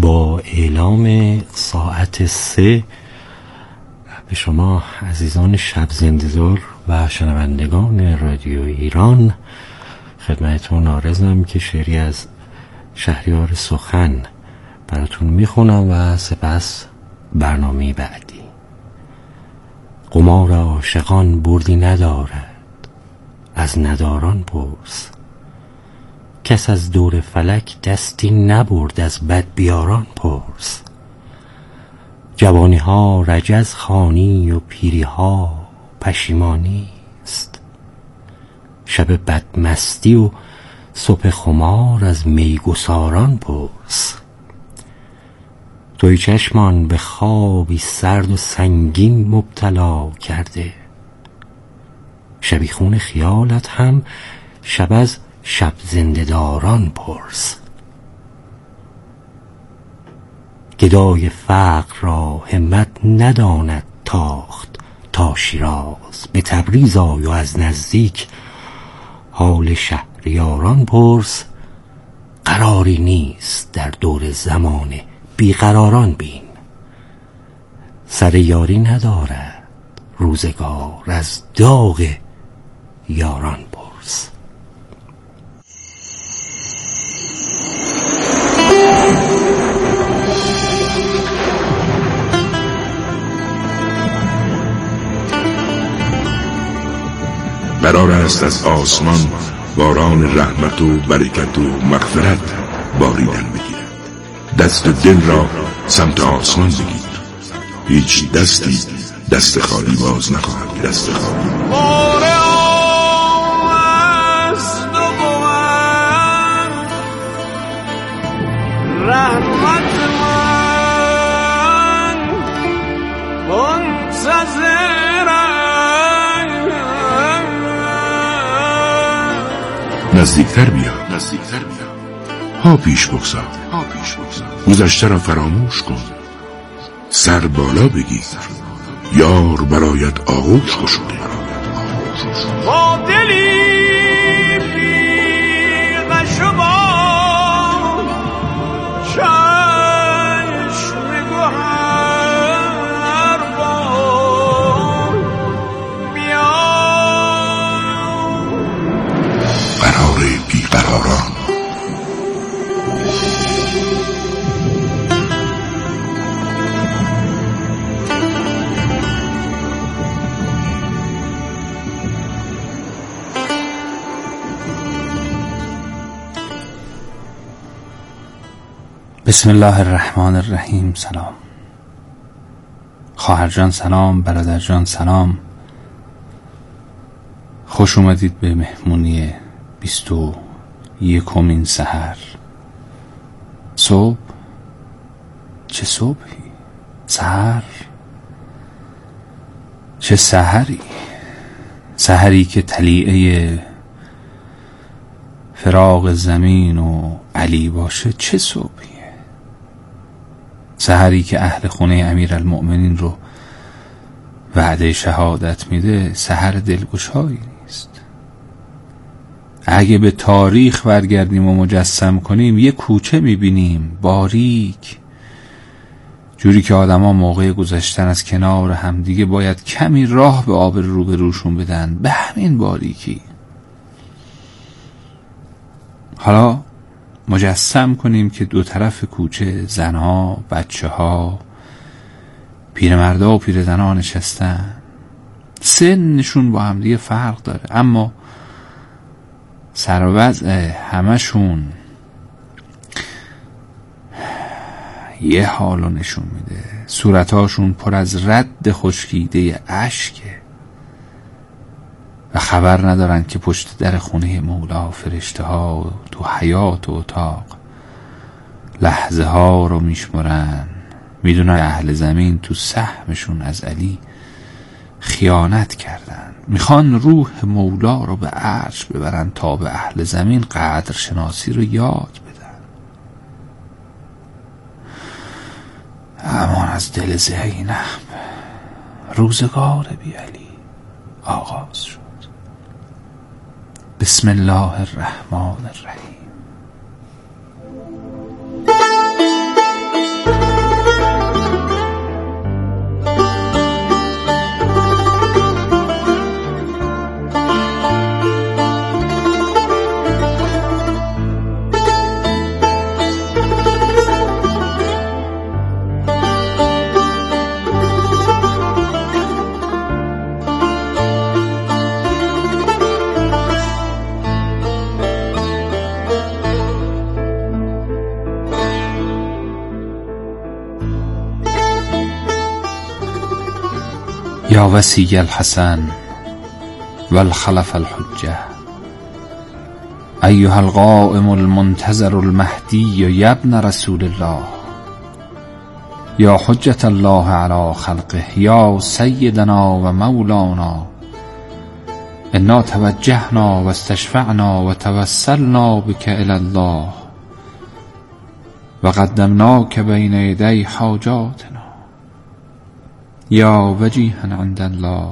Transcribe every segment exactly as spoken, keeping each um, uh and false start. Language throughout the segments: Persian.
با اعلام ساعت سه به شما عزیزان شب زنده‌دار و شنوندگان رادیو ایران خدمتتون عارضم که شعری از شهریار سخن براتون میخونم و سپس برنامه بعدی. قمار عاشقان بردی ندارد، از نداران پرس. کس از دور فلک دستی نبرد، از بدبیاران پرس. جوانی ها رجز خوانی و پیری ها پشیمانی است. شب بدمستی و صبح خمار از میگساران پرس. توی چشمان به خوابی سرد و سنگین مبتلا کرده. شبیخون خیالت هم شب از شب زنده‌داران پرس. گدای فقر را همت نداند تاخت تا شیراز. به تبریز آی و از نزدیک حال شهریاران پرس. قراری نیست در دور زمان بیقراران بین. سر یاری ندارد روزگار، از داغ یاران پرس. قرار است از آسمان باران رحمت و برکت و مغفرت باریدن بگیرد. دست دل را سمت آسمان بگیر. هیچ دستی دست خالی باز نخواهد. دست خالی رحمت من منتظرم. نزدیکتر بیا، نزدیکتر بیا. ها پیش بگذار، ها پیش بگذار. گذشته را فراموش کن. سر بالا بگیر. یار برایت آغوش گشوده. با دلی بی غش و بار، چشم گوهر بار، بیا. قرار بیقراران. بسم الله الرحمن الرحیم. سلام خواهر جان، سلام برادر جان، سلام. خوش اومدید به مهمونی بیست و یکمین سحر. صبح؟ چه صبحی؟ سحر؟ چه سحری؟ سحری که طلیعه فراق زمین و علی باشه. چه صبحیه؟ سحری که اهل خونه امیرالمؤمنین رو وعده شهادت میده. سحر دلگشایی نیست. اگه به تاریخ برگردیم و مجسم کنیم، یه کوچه میبینیم باریک، جوری که آدم ها موقع گذشتن از کنار همدیگه باید کمی راه به آب روبروشون بدن، به همین باریکی. حالا مجسم کنیم که دو طرف کوچه زنها، بچه ها، پیرمردا و پیرزنها نشستن. سنشون با هم دیگه فرق داره، اما سر و وضع همشون یه حالو نشون میده. صورتاشون پر از رد خشکیده اشکه و خبر ندارن که پشت در خونه مولا فرشته ها تو حیات و اتاق لحظه ها رو میشمرن. میدونن اهل زمین تو سهمشون از علی خیانت کردن. میخوان روح مولا رو به عرش ببرن تا به اهل زمین قدر شناسی رو یاد بدن. امان از دل زینب. روزگار بی علی آغاز شد. بسم الله الرحمن الرحیم. یا وصی الحسن والخلف الحجه ایها القائم المنتظر المهدی یا ابن رسول الله یا حجة الله علی خلقه یا سیدنا و مولانا انا توجهنا و استشفعنا و توسلنا بک الی الله و قدمناک بین یدی حاجاتنا یا وجیها عند الله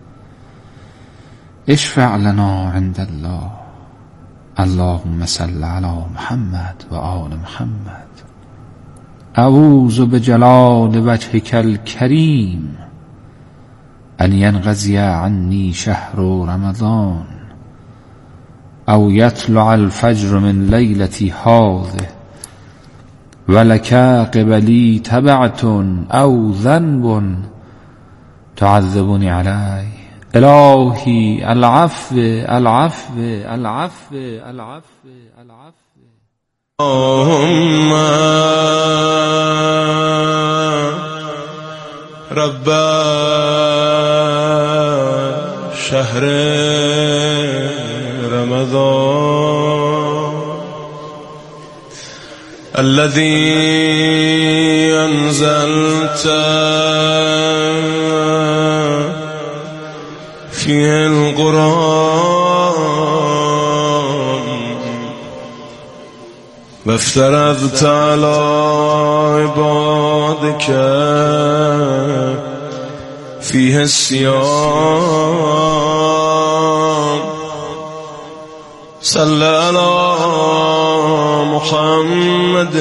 اشفع لنا عند الله اللهم صل علی محمد و آل محمد اعوذ بجلال وجهک الکریم ان ینقضی عنی شهر رمضان او یطلع الفجر من لیلتی هذه ولک قبلی تبعة او ذنب تعذبنی علیه الهی العفو العفو العفو العفو العفو اللهم رب شهر رمضان الذي أنزلت فيه القرآن وافترضت على عبادك فيه الصيام صل على محمد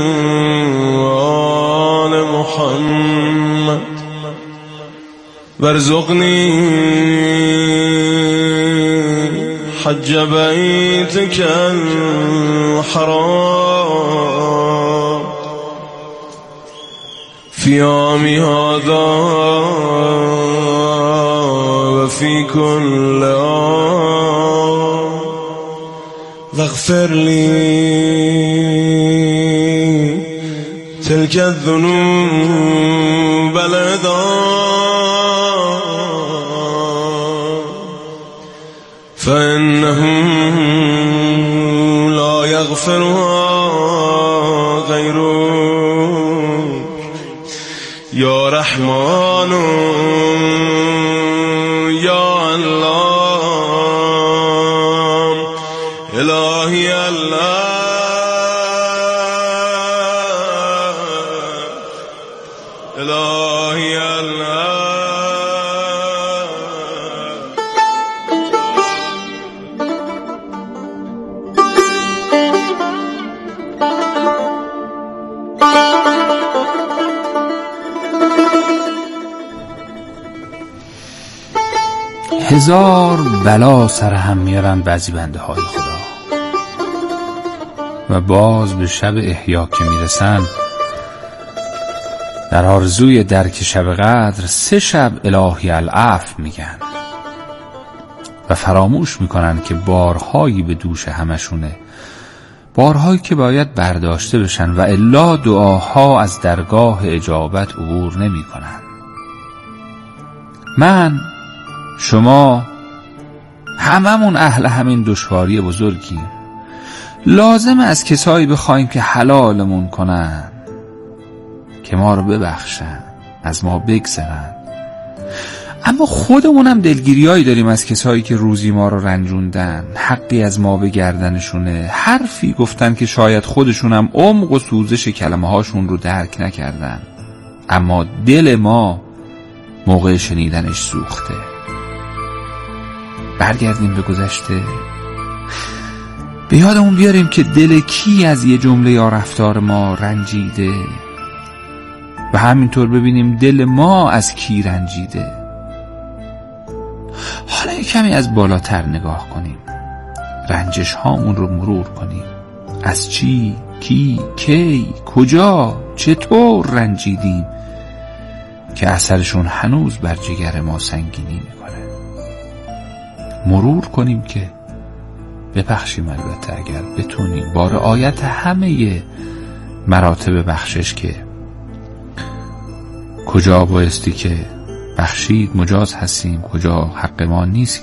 وآل محمد وارزقني حج بيتك الحرام في عامي هذا وفي كل عام واغفر لي تلك الذنوب العظام فإنه لا يغفرها غيرك يا رحمن يا الله إلهي الله إلهي الله هزار بلا سر هم میارن بعضی بنده های خدا و باز به شب احیا که میرسن در آرزوی درک شب قدر سه شب الهی العفو میگن و فراموش میکنن که بارهایی به دوش همشونه، بارهایی که باید برداشته بشن و الا دعاها از درگاه اجابت عبور نمیکنن. من، شما، هممون اهل همین دشواری بزرگیم. لازم از کسایی بخوایم که حلالمون کنن، که ما رو ببخشن، از ما بگذرن. اما خودمونم دلگیریایی داریم از کسایی که روزی ما رو رنجوندن، حقی از ما به گردنشونه، حرفی گفتن که شاید خودشونم عمق و سوزش کلمه هاشون رو درک نکردن، اما دل ما موقع شنیدنش سوخته. برگردیم به گذشته، به یادمون بیاریم که دل کی از یه جمله یا رفتار ما رنجیده و همینطور ببینیم دل ما از کی رنجیده. حالا یک کمی از بالاتر نگاه کنیم، رنجش هامون رو مرور کنیم. از چی، کی، کی، کجا، چطور رنجیدیم که اثرشون هنوز بر جگر ما سنگینی میکنه. مرور کنیم که ببخشیم، البته اگر بتونیم، با رعایت همه مراتب بخشش که کجا بایستی که بخشید مجاز هستیم، کجا حق ما نیست،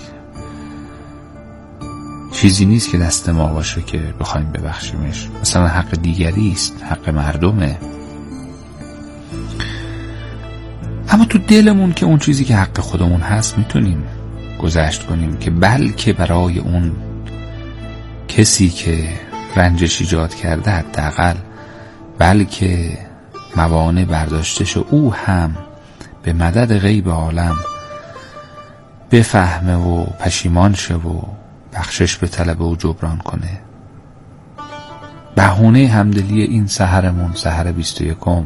چیزی نیست که دست ما باشه که بخوایم ببخشیمش. مثلا حق دیگری است، حق مردمه. اما تو دلمون که اون چیزی که حق خودمون هست میتونیم گذشت کنیم، که بلکه برای اون کسی که رنجش ایجاد کرده حداقل بلکه موانع برداشته شو، او هم به مدد غیب عالم بفهمه و پشیمان شه و بخشش به طلب و جبران کنه. بهونه همدلی این سحرمون، سحر بیست و یکم،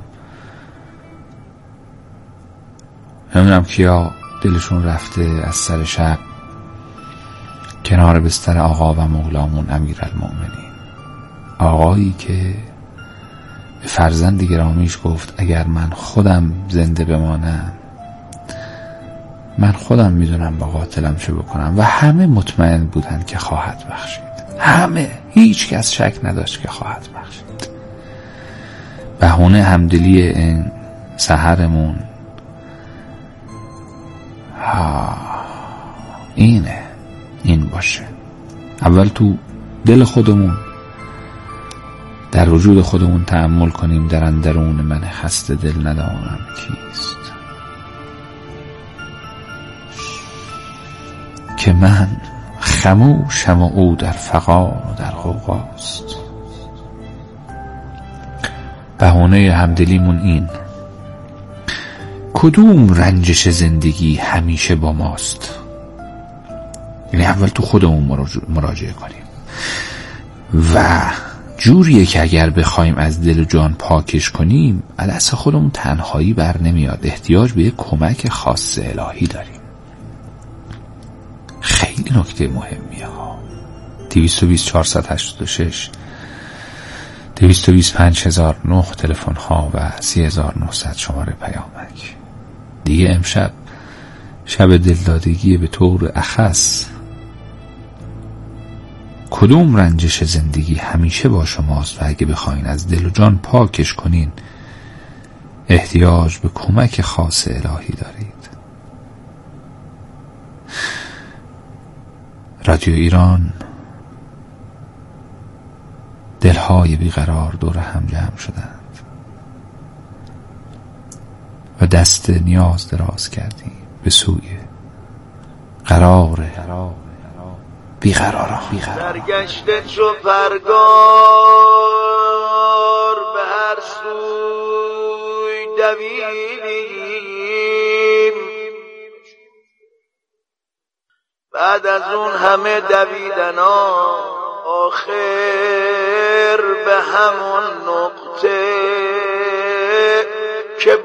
نمیدونم کیا دلشون رفته از سر شب کنار بستر آقا و مولامون امیرالمؤمنین، آقایی که به فرزند گرامیش گفت اگر من خودم زنده بمانم من خودم میدونم با قاتلم چه بکنم، و همه مطمئن بودن که خواهد بخشید، همه، هیچ کس شک نداشت که خواهد بخشید. بهونه همدلی این سحرمون ها اینه، این باشه. اول تو دل خودمون، در وجود خودمون تأمل کنیم در اندرون من خسته دل ندانم کیست، که من خموشم و او در فغان و در غوغاست. بهونه همدلیمون این، کدوم رنجش زندگی همیشه با ماست. یعنی اول تو خودمون مراجعه کنیم و جوریه که اگر بخوایم از دل و جان پاکش کنیم از دست خودمون تنهایی بر نمیاد، احتیاج به یک کمک خاص الهی داریم. خیلی نکته مهمیه ها. دویست و بیست چهارصد و هشتاد و شش دویست و بیست پنج هزار و نه تلفن ها و سی هزار و نهصد شماره پیامک. دیگه امشب شب دلدادگی به طور اخص. کدوم رنجش زندگی همیشه با شماست و اگه بخواین از دل و جان پاکش کنین احتیاج به کمک خاص الهی دارید. رادیو ایران، دلهای بیقرار دور هم جمع شدند و دست نیاز دراز کردیم به سوی قرار بیقراران. سرگشته چو پرگار به هر سوی دویدیم، بعد از اون همه دویدنا آخر به همون نقطه که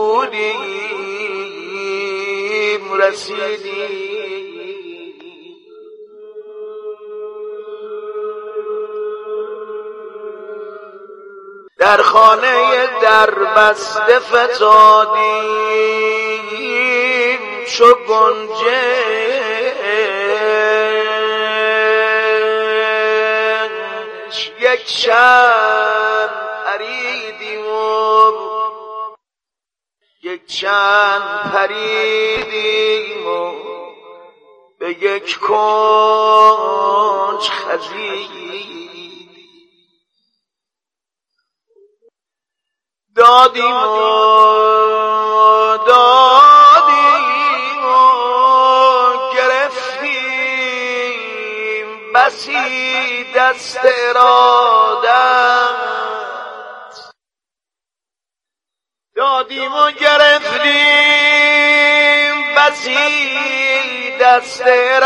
بودیم رسیدیم. در خانه در بسته فتادیم چو گنجه، یک چند پریدیم و یک چند پریدیم و به یک کنج خزیدیم. دادیم و دادیم و گرفتیم بسی دست ارادت، دادیم و گرفتیم بسی دست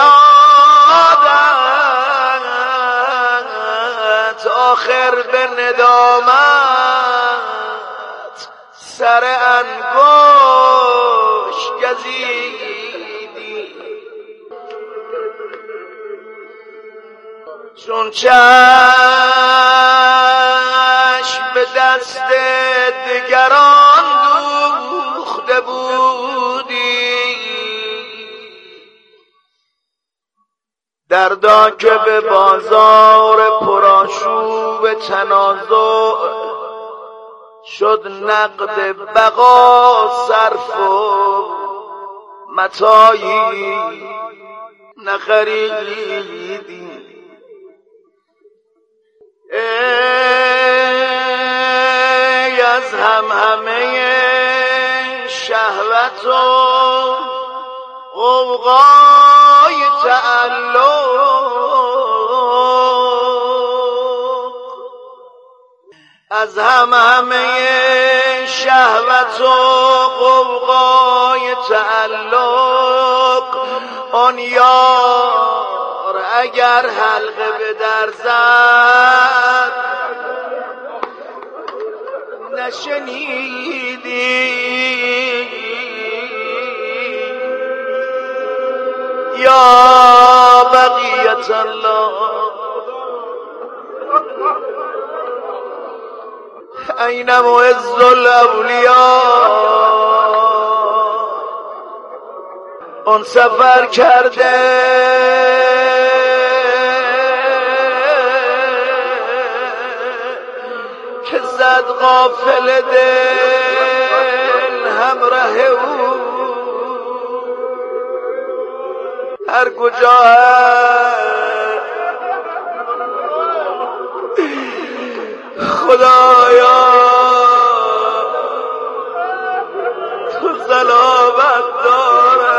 ارادت، آخر به ندامت سر انگوش گزیدی. چون چشم به دست دگران دوخته بودی، دردا که به بازار پرآشوب تنازع شد نقد بقا صرف و متاعی نخریدیم. ای از هم همه شهوت و غوغای تعلق، از هم همه شهوت و غوغای تعلق، آن یار اگر حلقه به در زد نشنیدی. یا بقیت الله این معز الاولیاء، اون سفر کرده که زد غافل دل همراه او. هر کجا هست خدایا تو سلامت داره.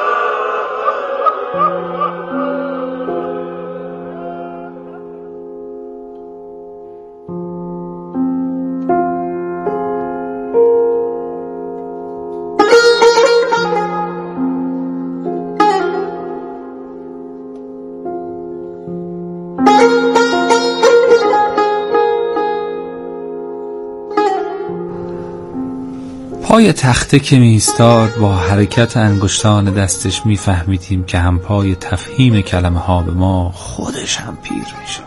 پای تخته که می ایستاد با حرکت انگشتان دستش می فهمیدیم که هم پای تفهیم کلمه ها به ما خودش هم پیر می شد.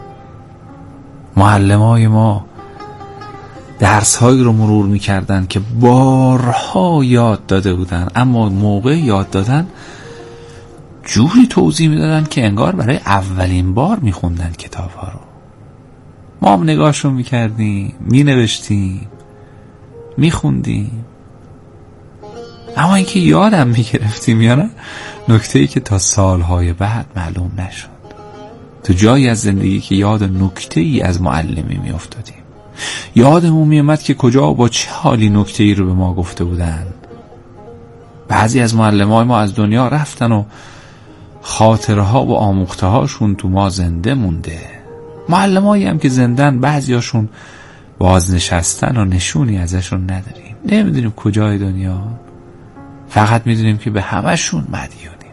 معلمای ما درس هایی رو مرور می کردن که بارها یاد داده بودن، اما موقع یاد دادن جوری توضیح می دادن که انگار برای اولین بار می خوندن کتاب ها رو. ما هم نگاهشون می کردیم، می نوشتیم، میخوندیم، اما اینکه یادم میگرفتیم یا نه نکته‌ای که تا سالهای بعد معلوم نشد. تو جایی از زندگی که یاد نکته‌ای از معلمی میافتادیم، یادمون میومد که کجا و با چه حالی نکته‌ای رو به ما گفته بودن. بعضی از معلمای ما از دنیا رفتن و خاطره ها و آموخته هاشون تو ما زنده مونده. معلمایی هم که زندن بعضیاشون بازنشستن و نشونی ازشون نداریم. نمیدونیم کجای دنیا، فقط میدونیم که به همشون مدیونیم.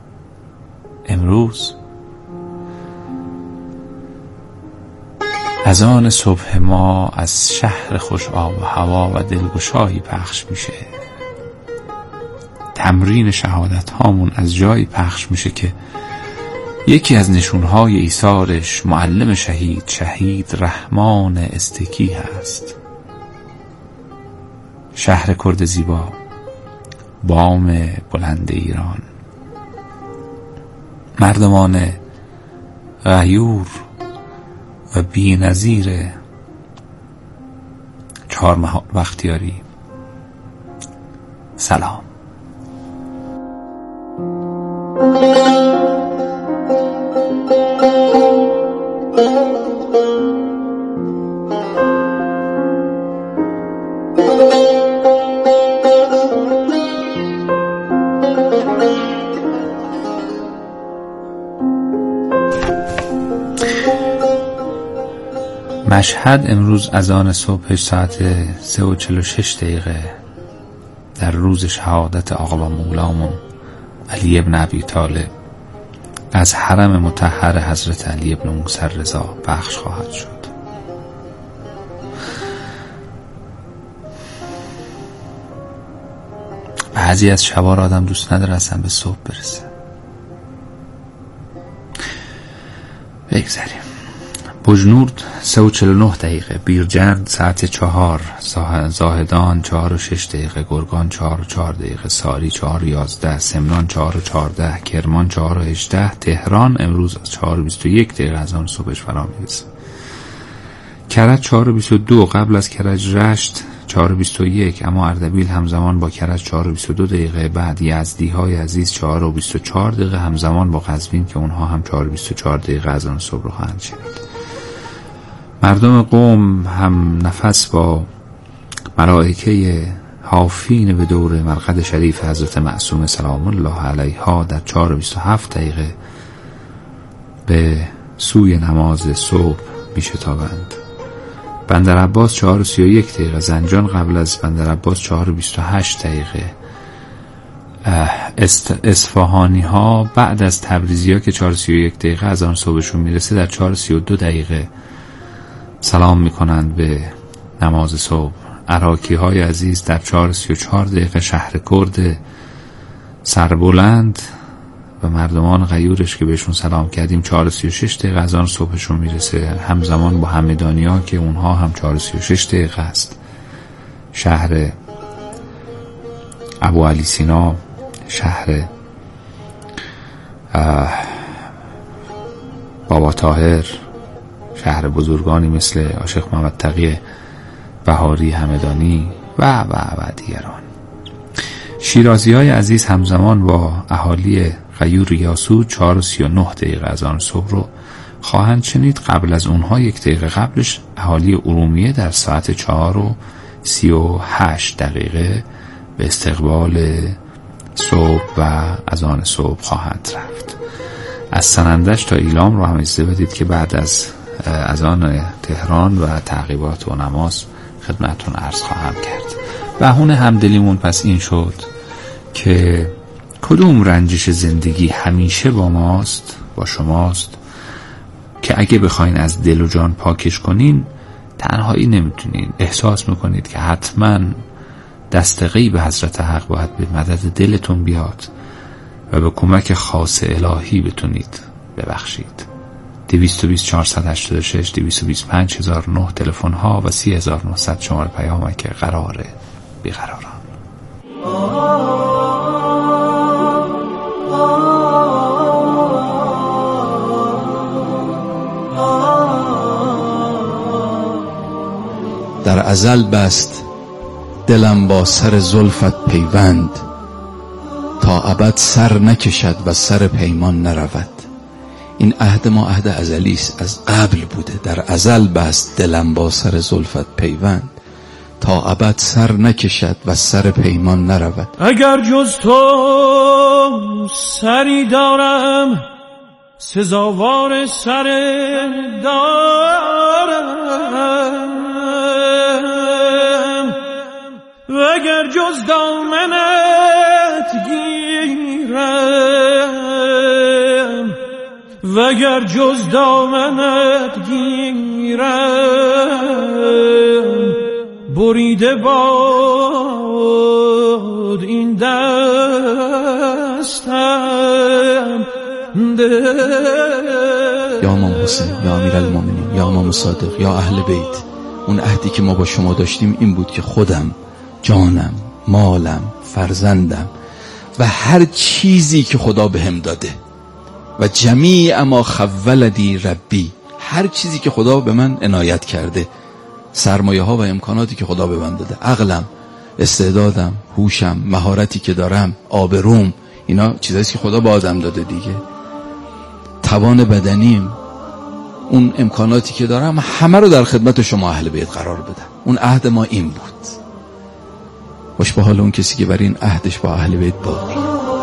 امروز اذان صبح ما از شهر خوش آب و هوا و دلگشایی پخش میشه. تمرین شهادت هامون از جایی پخش میشه که یکی از نشونهای ایثارش معلم شهید شهید رحمان استکی هست. شهر کرد زیبا، بام بلند ایران، مردمان غیور و بی نظیر چهارمحال بختیاری. سلام. مشهد امروز اذان صبحش ساعت سه و چل و شش دقیقه در روز شهادت آقا و مولامون علی ابن ابی طالب از حرم مطهر حضرت علی ابن موسی رضا پخش خواهد شد. بعضی از شبا را آدم دوست نداره اصلا به صبح برسه. بگذاریم. بجنورد سه و چل و نه دقیقه، بیرجند ساعت چهار، زاهدان چهار و شش دقیقه، گرگان چهار و چهار دقیقه، ساری چهار و یازده، سمنان چهار و چهارده، کرمان چهار و هجده، تهران امروز چهار و بیست و یک دقیقه از آن صبحش فرا میرسه. کرج چهار و بیست و دو، قبل از کرج رشت چهار و بیست و یک، اما اردبیل همزمان با کرج چهار و بیست و دو دقیقه، بعد یزدی های عزیز چهار و بیست و چهار دقیقه همزمان با قزوین که اونها هم چهار و بیست و چهار دقیقه از آن صبح رو خواهند شنید. مردم قم هم نفس با ملائکه حافین به دور مرقد شریف حضرت معصومه سلام الله علیها در چهار و بیست و هفت دقیقه به سوی نماز صبح می شتابند. بندر عباس چهار و سی و یک دقیقه، زنجان قبل از بندر عباس چهار و بیست و هشت دقیقه، اصفهانی ها بعد از تبریزی ها که چهار و سی و یک دقیقه از آن صبحشون میرسه در چهار و سی و دو دقیقه سلام میکنند به نماز صبح. عراقی های عزیز در چهار و سی و چهار دقیقه، شهر کرد سربلند و مردمان غیورش که بهشون سلام کردیم چهار و سی و شش دقیقه از آن صبحشون میرسه، همزمان با همدانی ها که اونها هم چهار و سی و شش دقیقه است. شهر ابو علی سینا، شهر بابا طاهر، شهر بزرگانی مثل عاشق محمد تقی بهاری همدانی و و و دیگران. شیرازی های عزیز همزمان با اهالی غیور یاسود چهار و سی و نه دقیقه از آن صبح رو خواهند شنید. قبل از اونها یک دقیقه قبلش اهالی ارومیه در ساعت چهار و سی و هشت دقیقه به استقبال صبح و از آن صبح خواهند رفت. از سنندج تا ایلام رو هم اجازه بدید که بعد از از آن تهران و تعقیبات و نماز خدمتون عرض خواهم کرد. بهونه همدلیمون پس این شد که کدوم رنجش زندگی همیشه با ماست، با شماست، که اگه بخواین از دل و جان پاکش کنین تنهایی نمیتونین. احساس میکنید که حتما دست غیب حضرت حق باید به مدد دلتون بیاد و به کمک خاص الهی بتونید ببخشید. دویست و بیست چهارصد و هشتاد و شش دویست و بیست و پنج هزار و نه تلفن ها و سی هزار و نهصد شماره پیامک که قراره بیقراران. در ازل بست دلم با سر زلفت پیوند، تا ابد سر نکشد و سر پیمان نرود. این عهد ما عهد ازلی است، از قبل بوده. در ازل بست دلم با سر زلفت پیوند، تا ابد سر نکشد و سر پیمان نرود. اگر جز تو سری دارم سزاوار سر دارم، و اگر جز دامنت گیرم، و اگر جز دامنت گیرم، بریده باد این دستم. یا امام حسین، یا امیر المومنین، یا امام صادق، یا اهل بیت، اون عهدی که ما با شما داشتیم این بود که خودم، جانم، مالم، فرزندم و هر چیزی که خدا بهم داده و جمیع ما خولدی ربی، هر چیزی که خدا به من عنایت کرده، سرمایه ها و امکاناتی که خدا به من داده، عقلم، استعدادم، هوشم، مهارتی که دارم، آبروم، اینا چیزایی که خدا به آدم داده دیگه، توان بدنیم، اون امکاناتی که دارم، همه رو در خدمت شما اهل بیت قرار بدم. اون عهد ما این بود. خوش به حال اون کسی که برای این عهدش با اهل بیت باقی.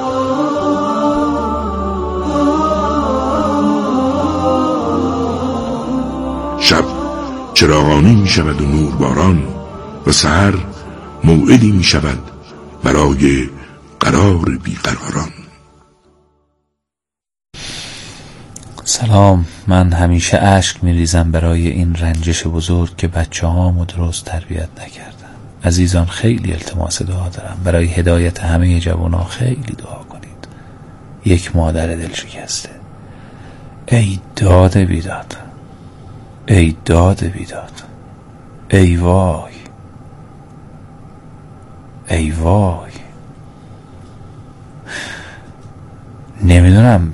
شب چراغانی می شود و نور باران، و سحر موعدی می شود برای قرار بیقراران. سلام. من همیشه اشک می ریزم برای این رنجش بزرگ که بچه هامو درست تربیت نکردم. عزیزان خیلی التماس دعا دارم برای هدایت همه جوانان. خیلی دعا کنید. یک مادر دل شکسته. ای داد بیداد، ای داد بیداد، ای وای، ای وای. نمیدونم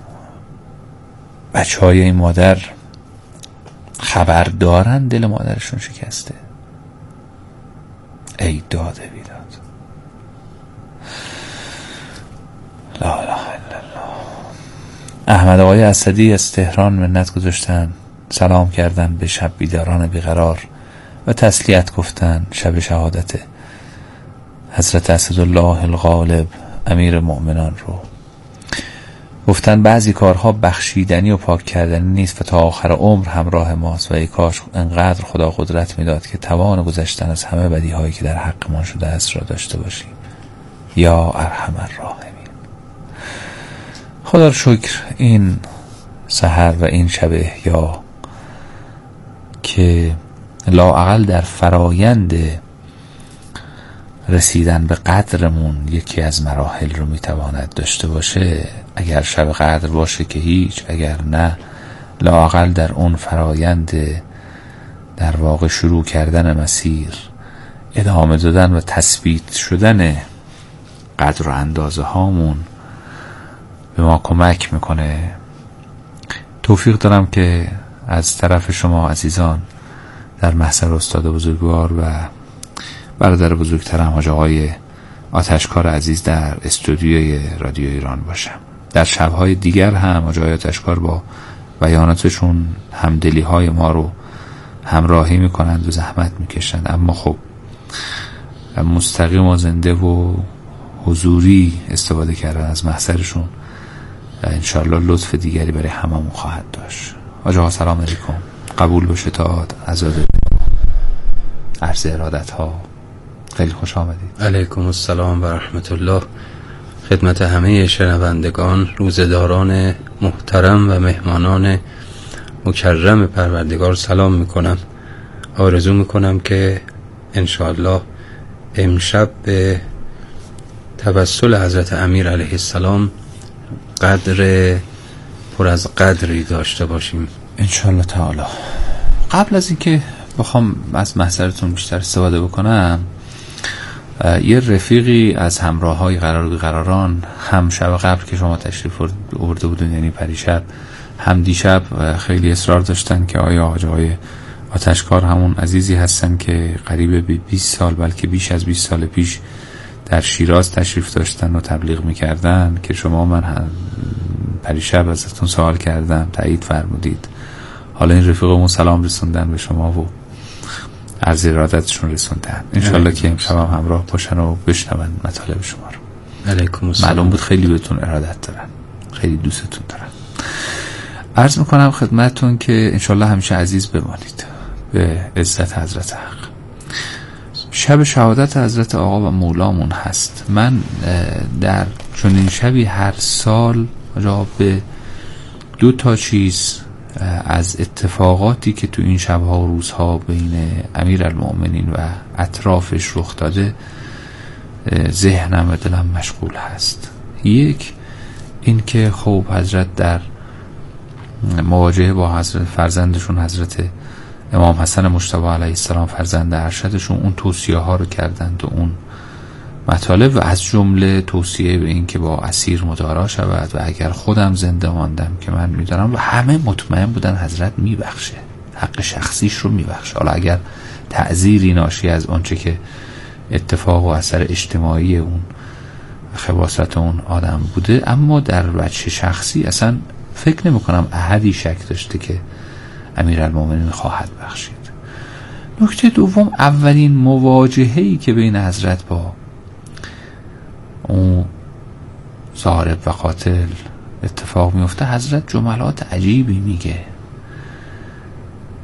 بچه های این مادر خبر دارن دل مادرشون شکسته؟ داده بیداد. لا اله الا الله. احمد آقای اسدی از تهران منت گذاشتن، سلام کردن به شب بیداران بیقرار و تسلیت گفتن شب شهادت حضرت اسدالله الغالب امیر مؤمنان رو. گفتن بعضی کارها بخشیدنی و پاک کردنی نیست و تا آخر عمر همراه ماست و ای کاش انقدر خدا قدرت میداد که توان گذشتن از همه بدی هایی که در حق ما شده است را داشته باشیم. یا ارحم الراحمین. خدا رو شکر این سحر و این شب احیا که لااقل در فرایند رسیدن به قدرمون یکی از مراحل رو میتواند داشته باشه. اگر شب قدر باشه که هیچ، اگر نه لااقل در اون فرایند در واقع شروع کردن مسیر ادامه دادن و تثبیت شدن قدر و اندازه هامون به ما کمک میکنه. توفیق دارم که از طرف شما عزیزان در محضر استاد بزرگوار و برادر بزرگترم حاج آقای آتشکار عزیز در استودیوی رادیو ایران باشم. در شبهای دیگر هم حاج آقای آتشکار با بیاناتشون همدلی های ما رو همراهی میکنند و زحمت میکشند، اما خب مستقیم و زنده و حضوری استفاده کردن از محضرشون و انشالله لطف دیگری برای هممون خواهد داشت. حاج آقا سلام علیکم، قبول باشه تا عزاده عرض ارادت ها. خیلی خوش آمدید. علیکم السلام و رحمت الله. خدمت همه شنوندگان، روزداران محترم و مهمانان مکرم پروردگار سلام میکنم. آرزو میکنم که انشاءالله امشب به توسل حضرت امیر علیه السلام قدر پر از قدری داشته باشیم انشاءالله تعالی. قبل از اینکه بخوام از محضرتون بیشتر استفاده بکنم، یه رفیقی از همراه های قرار بیقراران هم شب قبل که شما تشریف آورده بودن، یعنی پریشب، هم دیشب خیلی اصرار داشتن که آیا آقای آتشکار همون عزیزی هستن که قریب به بیست سال بلکه بیش از بیست سال پیش در شیراز تشریف داشتن و تبلیغ میکردن که شما من هم پریشب ازتون سوال کردم، تایید فرمودید. حالا این رفیقمون سلام رسوندن به شما و عرض ارادتشون رسوندن. انشالله که امشب هم همراه باشن و بشنون مطالب شما رو. علیکم السلام. معلوم بود خیلی بهتون ارادت دارن، خیلی دوستتون دارن. عرض میکنم خدمتتون که انشالله همیشه عزیز بمانید به عزت حضرت حق. شب شهادت حضرت آقا و مولامون هست. من در چنین شبی هر سال را به دو تا چیز از اتفاقاتی که تو این شبها و روزها بین امیرالمؤمنین و اطرافش رخ داده ذهنم و دلم مشغول هست. یک، این که خب حضرت در مواجهه با حضرت فرزندشون حضرت امام حسن مجتبی علیه السلام فرزند ارشدشون اون توصیه ها رو کردند و اون مطالب و از جمله توصیه به این که با اسیر مدارا شود و اگر خودم زنده ماندم که من میدارم و همه مطمئن بودن حضرت میبخشه، حق شخصیش رو میبخشه. حالا اگر تعذیری ناشی از اونچه که اتفاق و اثر اجتماعی اون خباثت اون آدم بوده، اما در وجه شخصی اصلا فکر نمی کنم احدی شک داشته که امیرالمومنین خواهد بخشید. نکته دوم، اولین مواجهه‌ای که بین حضرت با اون ضارب و قاتل اتفاق میفته، حضرت جملات عجیبی میگه